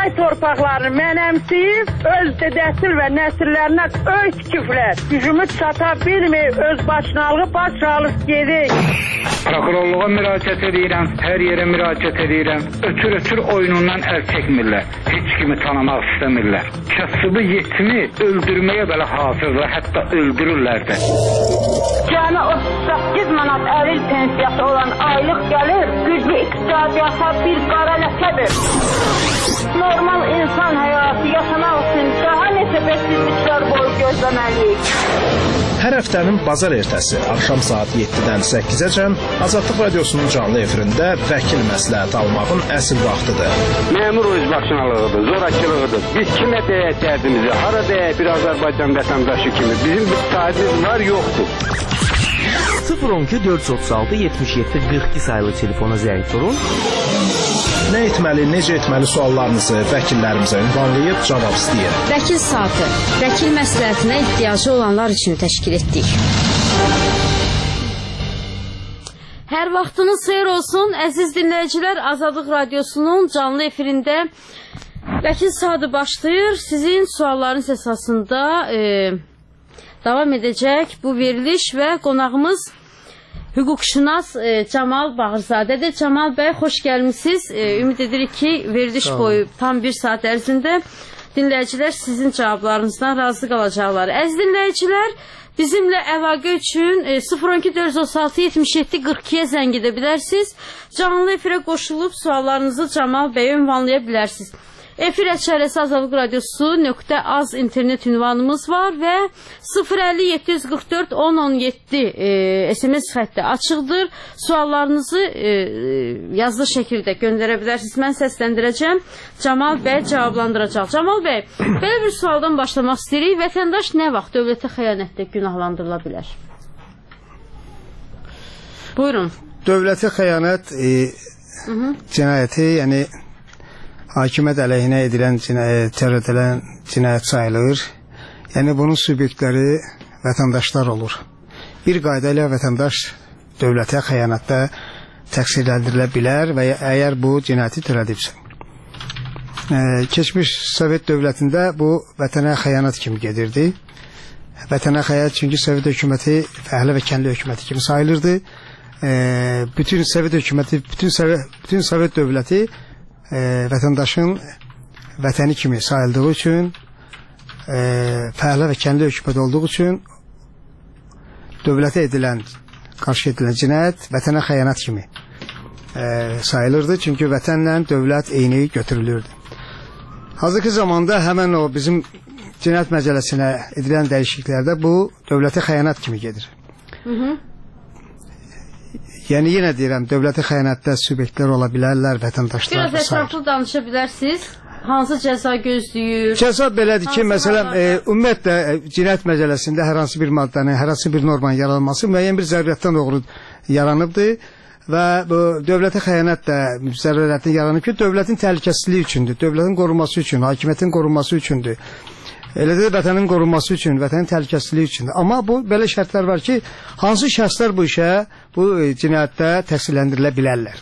Ay torpaqlarını mənəmsiyib, öz dədəsil və nəsillərinə öz küflər. Gücümüz çata bilmir, öz başınalığı başalıb gedir. Prokurorluğa müraciət edirəm, hər yerə müraciət edirəm. Ötür oyunundan əl çəkmirlər. Heç kimi tanımaq istəmirlər. Kasıbı yetimi öldürməyə belə hazırlar, hətta öldürürlər də. Cəmi 38 manat əril pensiyası olan aylıq gəlir, güclü iqtisadiyyata bir qara ləkədir. Normal insan həyatı yaşamaq üçün daha neçə bəksizliklər boyu gözləməliyik. Hər həftənin bazar ertəsi axşam saat 7-dən 8-əcən Azadlıq Radiosunun canlı efirində vəkil məsləhət almağın əsl vaxtıdır. Məmur özbaşınalığıdır, zorakılığıdır. Biz kimə deyək dərdimizi, hara deyək bir Azərbaycan vətəndaşı kimi. Bizim bir sahibimiz var, yoxdur. 012 436 77 42 sayılı telefona zəng vurun. Nə etməli, necə etməli suallarınızı vəkillərimizə ünvanlayıb cavab istəyir. Vəkil saatı, vəkil məsləhətinə ehtiyacı olanlar üçün təşkil etdik. Hər vaxtınız xeyir olsun, əziz dinləyicilər. Azadlıq Radiosunun canlı efirində vəkil saatı başlayır. Sizin suallarınız əsasında davam edəcək bu veriliş və qonağımız hüquqşünas Camal Bağırzadədir. Camal bəy, xoş gəlmişsiniz. Ümid edirik ki, veriliş boyu tam bir saat ərzində dinləyicilər sizin cavablarınızdan razı qalacaqlar. Əziz dinləyicilər, bizimlə əlaqə üçün 012 436 77 42-yə zəng edə bilərsiniz. Canlı efirə qoşulub suallarınızı Camal bəyə ünvanlaya bilərsiniz. Efir əşarəsi Azadlıq Radiosu.az internet ünvanımız var və 050 744 1017 SMS xətti açıqdır. Suallarınızı yazılı şəkildə göndərə bilərsiniz. Mən səsləndirəcəm. Camal bəy cavablandıracaq. Camal bəy, belə bir sualdan başlamaq istəyirik. Vətəndaş nə vaxt dövlətə xəyanətdə günahlandırıla bilər? Buyurun. Dövlətə xəyanət cinayəti, yəni hakimiyyət əleyhinə edilən törədilən cinayət sayılır. Yəni bunun subyektləri vətəndaşlar olur. Bir qayda ilə vətəndaş dövlətə xəyanətdə təqsirləndirilə bilər və əgər bu cinayəti törədibsə. Keçmiş Sovet dövlətində bu vətənə xəyanət kimi gedirdi. Vətənə xəyanət çünki Sovet hökuməti fəhlə və kəndli hökuməti kimi sayılırdı. Bütün Sovet hökuməti, bütün Sovet dövləti vətəndaşın vətəni kimi sayıldığı üçün, fəhlə və kəndli hökumət olduğu üçün dövlətə qarşı edilən cinayət vətənə xəyanət kimi sayılırdı. Çünki vətənlə dövlət eyni götürülürdü. Hazırki zamanda həmən o bizim cinayət məcəlləsinə edilən dəyişikliklərdə bu dövlətə xəyanət kimi gedir. Yəni yenə deyirəm, dövlətə xəyanətdə subyektlər ola bilərlər, vətəndaşlar sayılır. Biraz ətraflı danışa bilərsiniz. Hansı cəza gözləyir? Cəza belədir ki, məsələn, ümumiyyətlə cinayət məcəlləsində hər hansı bir maddənin, hər hansı bir normanın yaranması müəyyən bir zərurətdən doğru yaranıbdır və bu dövlətə xəyanət də zərurətdən yaranıb ki, dövlətin təhlükəsizliyi üçündür, dövlətin qorunması üçün, hakimiyyətin qorunması üçündür. Elə də vətənin qorunması üçün, vətənin təhlükəsizliyi üçündür. Amma bu belə şərtlər var ki, hansı şəxslər bu işə, bu cinayətdə təqsirləndirilə bilərlər.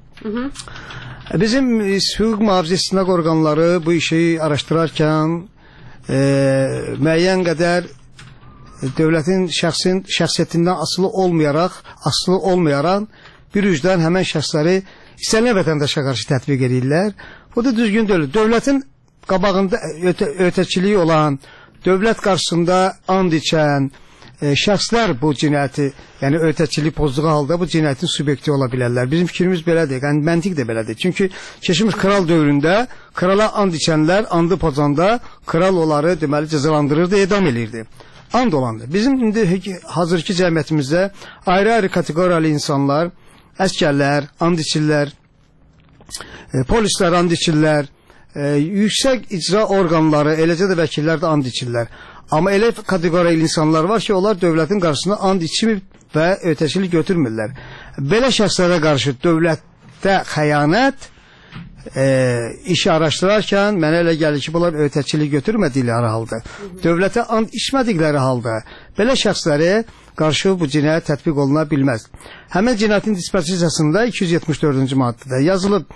Bizim hüquq mühafizə istinaq orqanları bu işi araşdırarkən müəyyən qədər dövlətin şəxsiyyətindən asılı olmayaraq bir üzdən həmən şəxsləri istənilən vətəndaşa qarşı tətbiq edirlər. Bu da düzgün deyil. Dövlətin qabağında ötəçiliyi olan, dövlət qarşısında and içən şəxslər bu cinayəti, yəni ötəçilik pozduğu halda bu cinayətin subyekti ola bilərlər. Bizim fikrimiz belədir, yəni məntiq də belədir. Çünki keçmiş kral dövründə krala and içənlər andı pozanda kral onları deməli cəzalandırırdı, edam edirdi. And olandı. Bizim indi hazırki cəmiyyətimizdə ayrı-ayrı kateqoriyalı insanlar, əskərlər, and içirlər, polislər and içirlər, yüksək icra orqanları, eləcə də vəkillər də and içirlər. Amma elə kateqoriyalı insanlar var ki, onlar dövlətin qarşısında and içmir və ötəçilik götürmürlər. Belə şəxslərə qarşı dövlətdə xəyanət işi araşdırarkən mənə elə gəlir ki, bunlar ötəçilik götürmədikləri halda, dövlətə and içmədikləri halda belə şəxslərə qarşı bu cinayət tətbiq oluna bilməz. Həmin cinayətin disposisiyasında 274-cü maddədə yazılıb,